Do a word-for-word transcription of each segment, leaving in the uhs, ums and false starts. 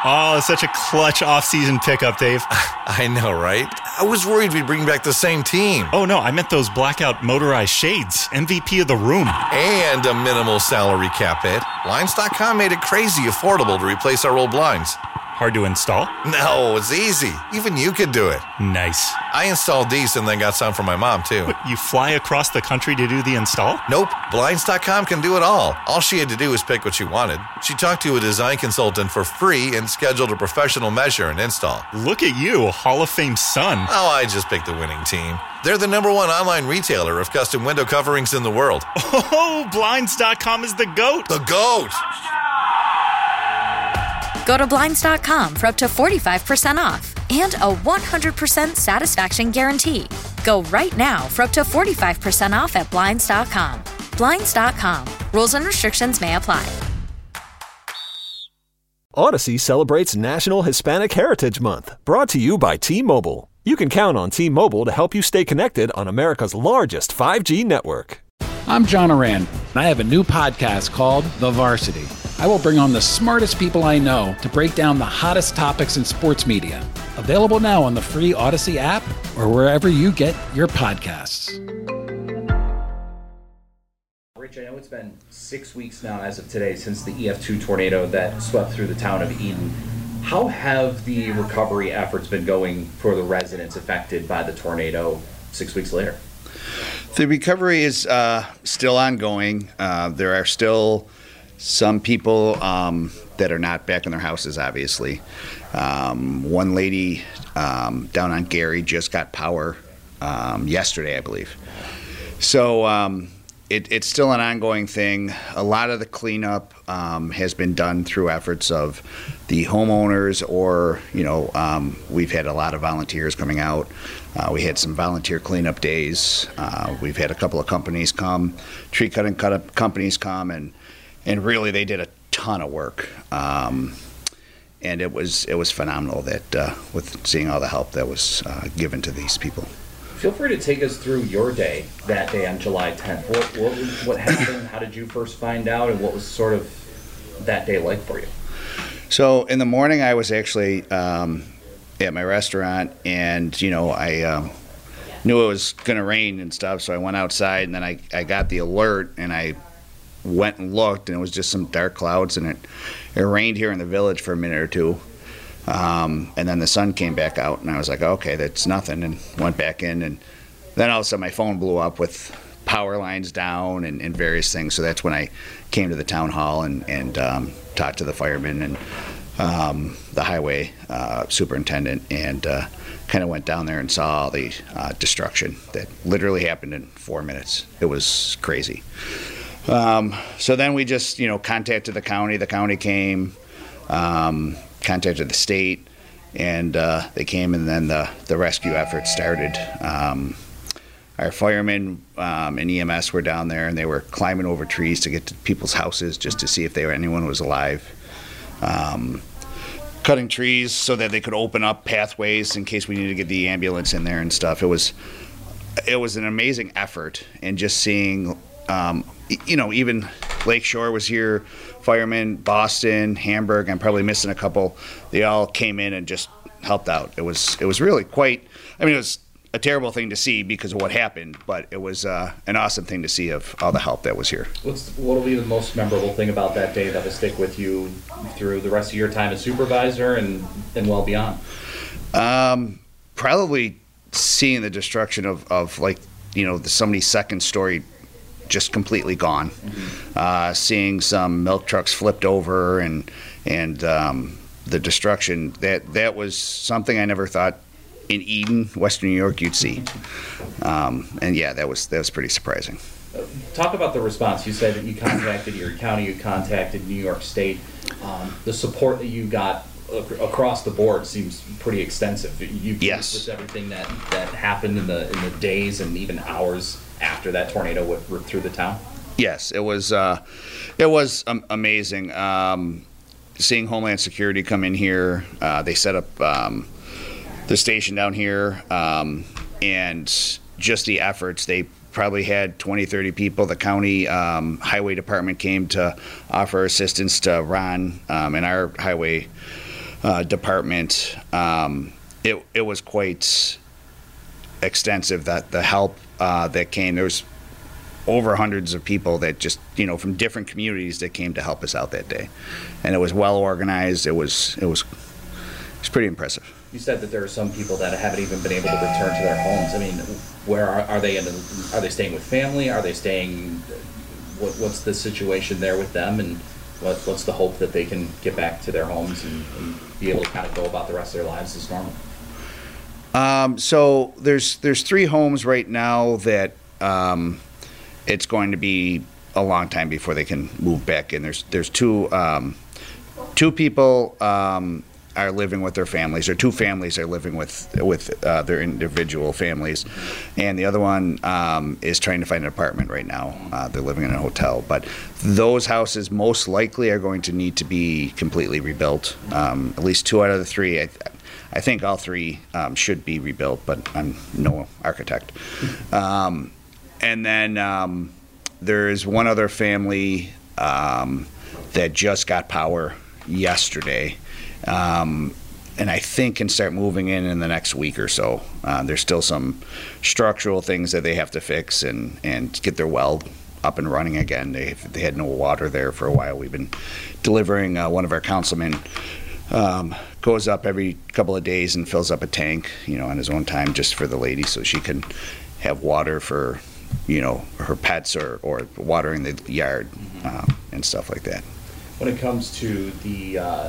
Oh, such a clutch off-season pickup, Dave. I know, right? I was worried we'd bring back the same team. Oh, no, I meant those blackout motorized shades. M V P of the room. And a minimal salary cap hit. Blinds dot com made it crazy affordable to replace our old blinds. Hard to install? No, it's easy. Even you could do it. Nice. I installed these and then got some for my mom, too. But you fly across the country to do the install? Nope. Blinds dot com can do it all. All she had to do was pick what she wanted. She talked to a design consultant for free and scheduled a professional measure and install. Look at you, Hall of Fame son. Oh, I just picked the winning team. They're the number one online retailer of custom window coverings in the world. Oh, Blinds dot com is the GOAT. The GOAT! Go to Blinds dot com for up to forty-five percent off and a one hundred percent satisfaction guarantee. Go right now for up to forty-five percent off at Blinds dot com. Blinds dot com. Rules and restrictions may apply. Odyssey celebrates National Hispanic Heritage Month, brought to you by T-Mobile. You can count on T-Mobile to help you stay connected on America's largest five G network. I'm John Oran, and I have a new podcast called The Varsity. I will bring on the smartest people I know to break down the hottest topics in sports media. Available now on the free Odyssey app or wherever you get your podcasts. Rich, I know it's been six weeks now as of today since the E F two tornado that swept through the town of Eden. How have the recovery efforts been going for the residents affected by the tornado six weeks later? The recovery is uh, still ongoing. Uh, there are still some people um, that are not back in their houses, obviously. Um, one lady um, down on Gary just got power um, yesterday, I believe. So um, it, it's still an ongoing thing. A lot of the cleanup um, has been done through efforts of the homeowners, or, you know, um, we've had a lot of volunteers coming out. Uh, we had some volunteer cleanup days. Uh, we've had a couple of companies come, tree cutting cut up companies come, and and really they did a ton of work. Um, and it was it was phenomenal that uh, with seeing all the help that was uh, given to these people. Feel free to take us through your day that day on July tenth. What what, what happened? How did you first find out, and what was sort of that day like for you? So in the morning, I was actually um, at my restaurant, and you know I um, knew it was going to rain and stuff, so I went outside, and then I, I got the alert, and I went and looked, and it was just some dark clouds, and it it rained here in the village for a minute or two, um, and then the sun came back out, and I was like, okay, that's nothing, and went back in, and then all of a sudden my phone blew up with power lines down and, and various things. So that's when I came to the town hall and, and um, talked to the firemen and um, the highway uh, superintendent, and uh, kind of went down there and saw all the uh, destruction that literally happened in four minutes. It was crazy. Um, so then we just, you know, contacted the county. The county came, um, contacted the state, and uh, they came, and then the, the rescue effort started. Um, Our firemen um, and E M S were down there, and they were climbing over trees to get to people's houses just to see if they were, anyone was alive. Um, cutting trees so that they could open up pathways in case we needed to get the ambulance in there and stuff. It was it was an amazing effort, and just seeing, um, you know, even Lakeshore was here, firemen, Boston, Hamburg. I'm probably missing a couple. They all came in and just helped out. It was it was really quite. I mean, it was a terrible thing to see because of what happened, but it was uh, an awesome thing to see of all the help that was here. What's what will be the most memorable thing about that day that will stick with you through the rest of your time as supervisor and, and well beyond? Um, probably seeing the destruction of, of like, you know, the, somebody's second story just completely gone. Mm-hmm. Uh, seeing some milk trucks flipped over and and um, the destruction, that that was something I never thought in Eden, Western New York, you'd see. Um, and yeah, that was that was pretty surprising. Uh, talk about the response. You said that you contacted your county, you contacted New York State. Um, the support that you got ac- across the board seems pretty extensive. You yes. With everything that, that happened in the in the days and even hours after that tornado went ripped through the town. Yes, it was uh, it was um, amazing. Um, seeing Homeland Security come in here, uh, they set up Um, the station down here, um, and just the efforts. They probably had twenty, thirty people. The county um, highway department came to offer assistance to Ron um, and our highway uh, department. Um, it it was quite extensive, that the help uh, that came. There was over hundreds of people that just, you know, from different communities that came to help us out that day, and it was well organized. It was it was it was pretty impressive. You said that there are some people that haven't even been able to return to their homes. I mean, where are, are they in? The, are they staying with family? Are they staying? What, what's the situation there with them, and what, what's the hope that they can get back to their homes and, and be able to kind of go about the rest of their lives as normal? Um, so there's there's three homes right now that um, it's going to be a long time before they can move back in. There's there's two um, two people. Um, are living with their families, or two families are living with with uh, their individual families, and the other one um, is trying to find an apartment right now. Uh, they're living in a hotel, but those houses most likely are going to need to be completely rebuilt. Um, at least two out of the three. I, I think all three um, should be rebuilt, but I'm no architect. Um, and then um, there's one other family um, that just got power yesterday. Um, and I think can start moving in in the next week or so. Uh, there's still some structural things that they have to fix and, and get their well up and running again. They they had no water there for a while. We've been delivering. Uh, one of our councilmen um, goes up every couple of days and fills up a tank, you know, on his own time, just for the lady, so she can have water for, you know, her pets, or, or water in the yard, um, and stuff like that. When it comes to the uh,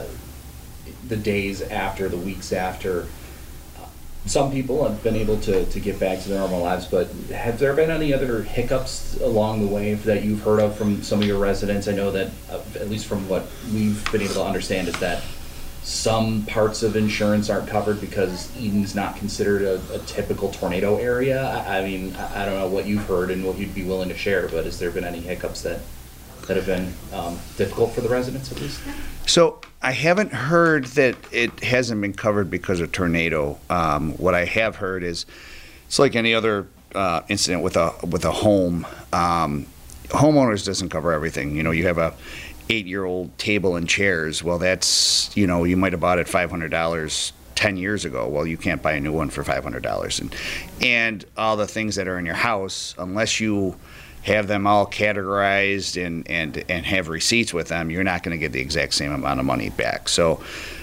the days after, the weeks after, uh, some people have been able to, to get back to their normal lives, but have there been any other hiccups along the way that you've heard of from some of your residents? I know that, uh, at least from what we've been able to understand, is that some parts of insurance aren't covered because Eden's not considered a, a typical tornado area. I, I mean, I, I don't know what you've heard and what you'd be willing to share, but has there been any hiccups that that have been um, difficult for the residents, at least? So I haven't heard that it hasn't been covered because of tornado. Um, what I have heard is it's like any other uh, incident with a with a home. Um, homeowners doesn't cover everything. You know, you have a eight-year-old table and chairs. Well, that's, you know, you might have bought it five hundred dollars ten years ago. Well, you can't buy a new one for five hundred dollars. And and all the things that are in your house, unless you have them all categorized and, and, and have receipts with them, you're not going to get the exact same amount of money back. So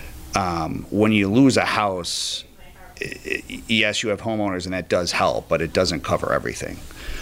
um, when you lose a house, it, yes, you have homeowners, and that does help, but it doesn't cover everything.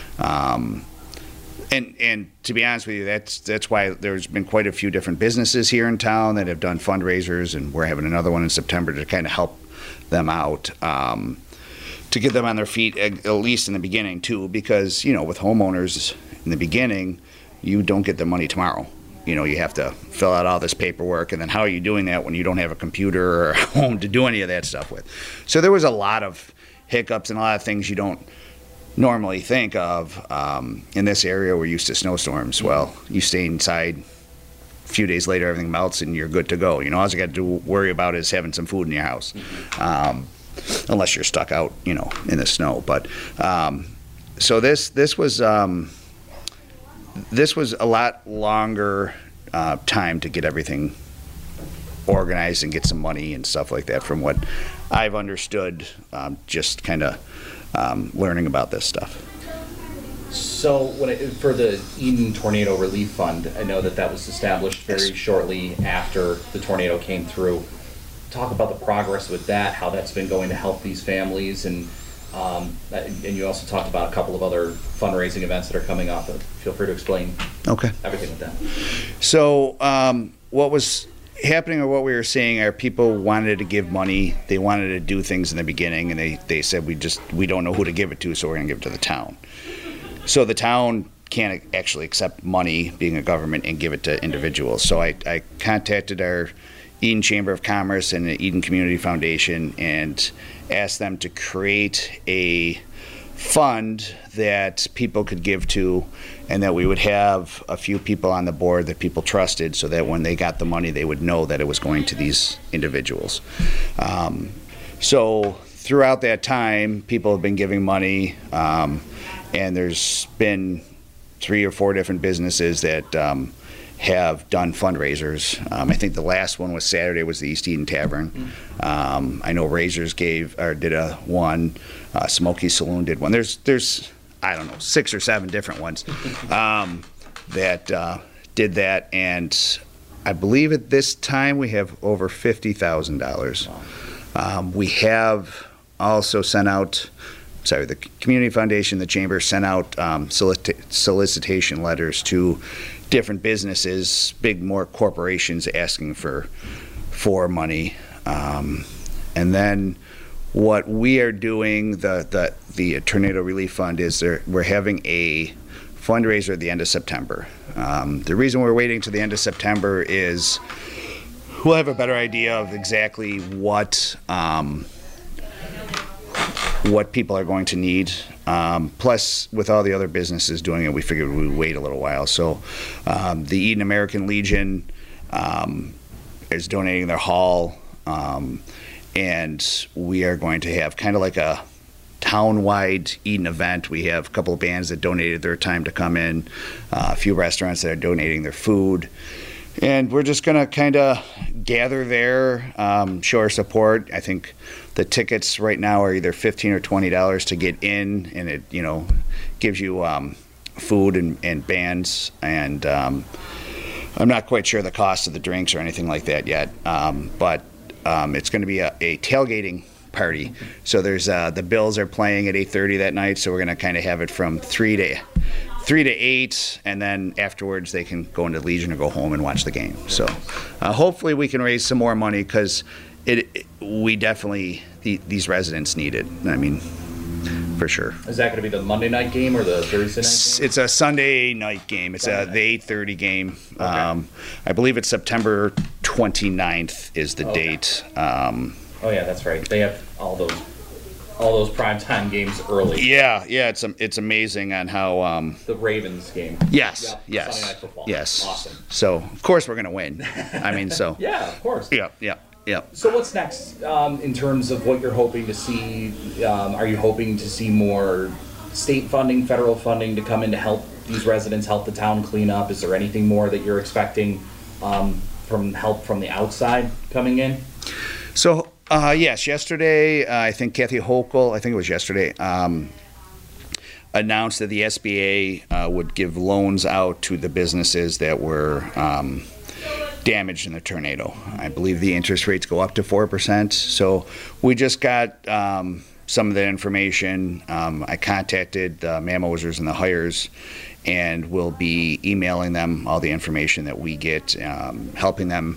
Um, and and to be honest with you, that's that's why there's been quite a few different businesses here in town that have done fundraisers, and we're having another one in September to kind of help them out. Um, to get them on their feet, at least in the beginning, too, because, you know, with homeowners in the beginning, you don't get the money tomorrow. You know, you have to fill out all this paperwork, and then how are you doing that when you don't have a computer or a home to do any of that stuff with? So there was a lot of hiccups and a lot of things you don't normally think of. Um, in this area, we're used to snowstorms. Well, you stay inside. A few days later, everything melts, and you're good to go. You know, all you got to do worry about is having some food in your house. Um, unless you're stuck out, you know, in the snow. But um, so this this was um, this was a lot longer uh, time to get everything organized and get some money and stuff like that, from what I've understood, um, just kind of um, learning about this stuff. So when it, for the Eden Tornado Relief Fund, I know that that was established very Yes. shortly after the tornado came through. Talk about the progress with that, how that's been going to help these families, and um, and you also talked about a couple of other fundraising events that are coming up. Feel free to explain Okay. everything with that. So um, what was happening, or what we were seeing, are people wanted to give money. They wanted to do things in the beginning, and they, they said, we just we don't know who to give it to, so we're going to give it to the town. So the town can't actually accept money, being a government, and give it to individuals. So I, I contacted our Eden Chamber of Commerce and the Eden Community Foundation and asked them to create a fund that people could give to, and that we would have a few people on the board that people trusted, so that when they got the money, they would know that it was going to these individuals. Um, so throughout that time, people have been giving money, um, and there's been three or four different businesses that um, have done fundraisers. Um, I think the last one was Saturday was the East Eden Tavern. Um, I know Razors gave or did a one. Uh, Smoky Saloon did one. There's there's I don't know six or seven different ones um, that uh, did that, and I believe at this time we have over fifty thousand dollars. Um, we have also sent out. Sorry, the Community Foundation, the Chamber sent out um, solicit- solicitation letters to different businesses, big more corporations asking for for money. Um, and then what we are doing, the the, the Tornado Relief Fund, is there, we're having a fundraiser at the end of September. Um, the reason we're waiting to the end of September is we'll have a better idea of exactly what um, what people are going to need. Um, plus, with all the other businesses doing it, we figured we'd wait a little while. So um, the Eden American Legion um, is donating their hall, um, and we are going to have kind of like a town-wide Eden event. We have a couple of bands that donated their time to come in, uh, a few restaurants that are donating their food. And we're just going to kind of gather there, um, show our support. I think the tickets right now are either fifteen or twenty dollars to get in, and it, you know, gives you um, food and, and bands. And um, I'm not quite sure the cost of the drinks or anything like that yet, um, but um, it's going to be a, a tailgating party. So there's uh, the Bills are playing at eight thirty that night, so we're going to kind of have it from three to three to eight, and then afterwards they can go into Legion or go home and watch the game. So uh, hopefully we can raise some more money, because it, it we definitely the, these residents need it. I mean, for sure. Is that going to be the Monday night game or the Thursday night game? It's a Sunday night game. It's a, the eight thirty game. Okay. Um, I believe it's September twenty-ninth is the Okay. date. Um, Oh yeah, that's right. They have all those all those primetime games early. yeah, yeah. It's it's amazing on how. Um, The Ravens game. yes, Yep, yes, Sunday Night Football. yes. Awesome. So of course we're gonna win. I mean, so Yeah, of course. yeah, yeah, yeah. So what's next um, in terms of what you're hoping to see? Um, are you hoping to see more state funding, federal funding to come in to help these residents, help the town clean up? Is there anything more that you're expecting um, from help from the outside coming in? So uh, yes, yesterday uh, I think Kathy Hochul, I think it was yesterday, um, announced that the S B A uh, would give loans out to the businesses that were um, damaged in the tornado. I believe the interest rates go up to four percent. So we just got um, some of that information. Um, I contacted the Mammosers and the Hires, and we'll be emailing them all the information that we get, um, helping them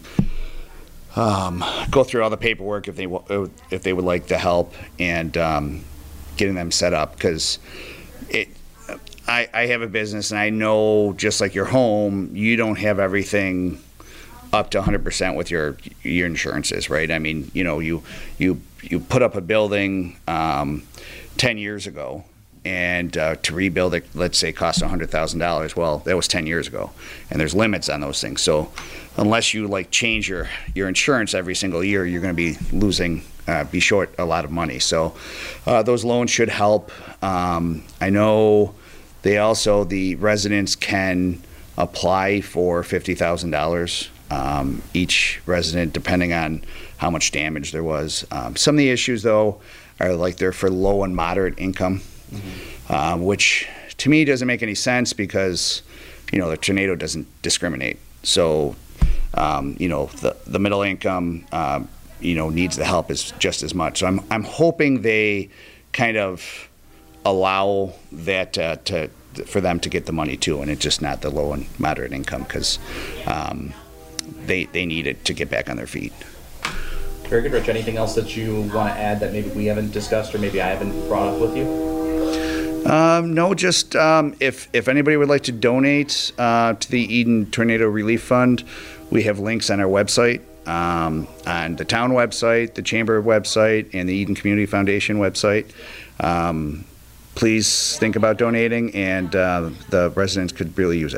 um, go through all the paperwork if they w- if they would like the help, and um, getting them set up, because it. I, I have a business, and I know, just like your home, you don't have everything up to one hundred percent with your your insurances, right? I mean, you know, you you you put up a building um, ten years ago, and uh, to rebuild it, let's say, costs one hundred thousand dollars. Well, that was ten years ago, and there's limits on those things. So unless you like change your, your insurance every single year, you're going to be losing, uh, be short a lot of money. So uh, those loans should help. Um, I know they also, the residents can apply for fifty thousand dollars. Um, each resident, depending on how much damage there was. Um, some of the issues, though, are like they're for low and moderate income, mm-hmm. um, which to me doesn't make any sense, because, you know, the tornado doesn't discriminate. So, um, you know, the the middle income, um, you know, needs the help as just as much. So I'm I'm hoping they kind of allow that uh, to for them to get the money too, and it's just not the low and moderate income, because um, they they need it to get back on their feet. Very good, Rich. Anything else that you want to add that maybe we haven't discussed or maybe I haven't brought up with you? Um, no, just um, if if anybody would like to donate uh, to the Eden Tornado Relief Fund, we have links on our website, um, on the town website, the chamber website, and the Eden Community Foundation website. Um, please think about donating, and uh, the residents could really use it.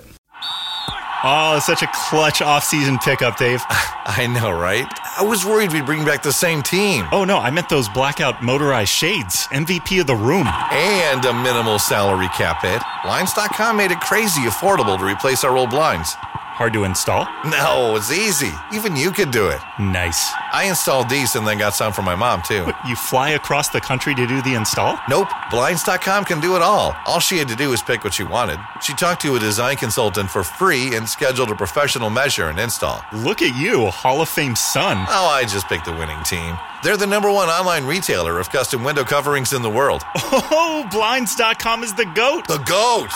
Oh, such a clutch off-season pickup, Dave. I know, right? I was worried we'd bring back the same team. Oh, no, I meant those blackout motorized shades. M V P of the room. And a minimal salary cap hit. Blinds dot com made it crazy affordable to replace our old blinds. Hard to install? No, it's easy. Even you could do it. Nice. I installed these and then got some for my mom, too. You fly across the country to do the install? Nope. Blinds dot com can do it all. All she had to do was pick what she wanted. She talked to a design consultant for free and scheduled a professional measure and install. Look at you, Hall of Fame son. Oh, I just picked the winning team. They're the number one online retailer of custom window coverings in the world. Oh, Blinds dot com is the GOAT. The GOAT!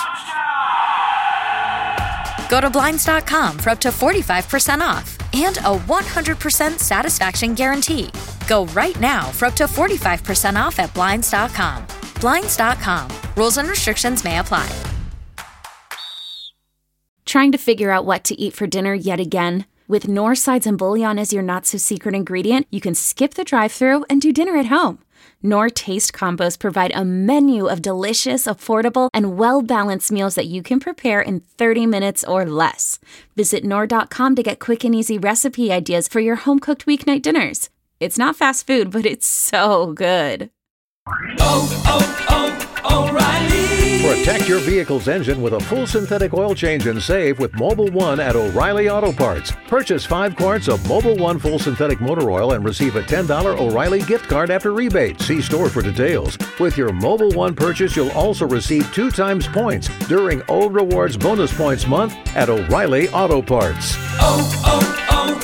Go to Blinds dot com for up to forty-five percent off and a one hundred percent satisfaction guarantee. Go right now for up to forty-five percent off at Blinds dot com. Blinds dot com. Rules and restrictions may apply. Trying to figure out what to eat for dinner yet again? With Knorr sides and bouillon as your not-so-secret ingredient, you can skip the drive-thru and do dinner at home. Knorr Taste Combos provide a menu of delicious, affordable, and well-balanced meals that you can prepare in thirty minutes or less. Visit Knorr dot com to get quick and easy recipe ideas for your home-cooked weeknight dinners. It's not fast food, but it's so good. Oh, oh, oh, O'Reilly! Protect your vehicle's engine with a full synthetic oil change and save with Mobil one at O'Reilly Auto Parts. Purchase five quarts of Mobil one full synthetic motor oil and receive a ten dollars O'Reilly gift card after rebate. See store for details. With your Mobil one purchase, you'll also receive two times points during O Rewards Bonus Points Month at O'Reilly Auto Parts. Oh,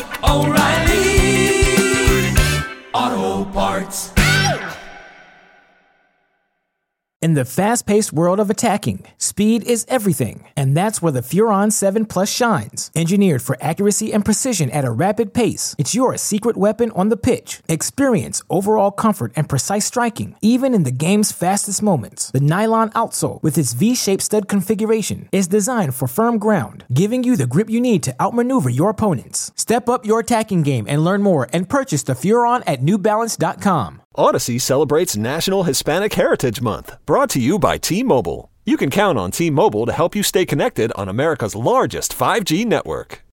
oh, oh, O'Reilly Auto Parts. In the fast-paced world of attacking, speed is everything, and that's where the Furon seven Plus shines. Engineered for accuracy and precision at a rapid pace, it's your secret weapon on the pitch. Experience overall comfort and precise striking, even in the game's fastest moments. The nylon outsole, with its V-shaped stud configuration, is designed for firm ground, giving you the grip you need to outmaneuver your opponents. Step up your attacking game and learn more and purchase the Furon at New Balance dot com. Odyssey celebrates National Hispanic Heritage Month, brought to you by T-Mobile. You can count on T-Mobile to help you stay connected on America's largest five G network.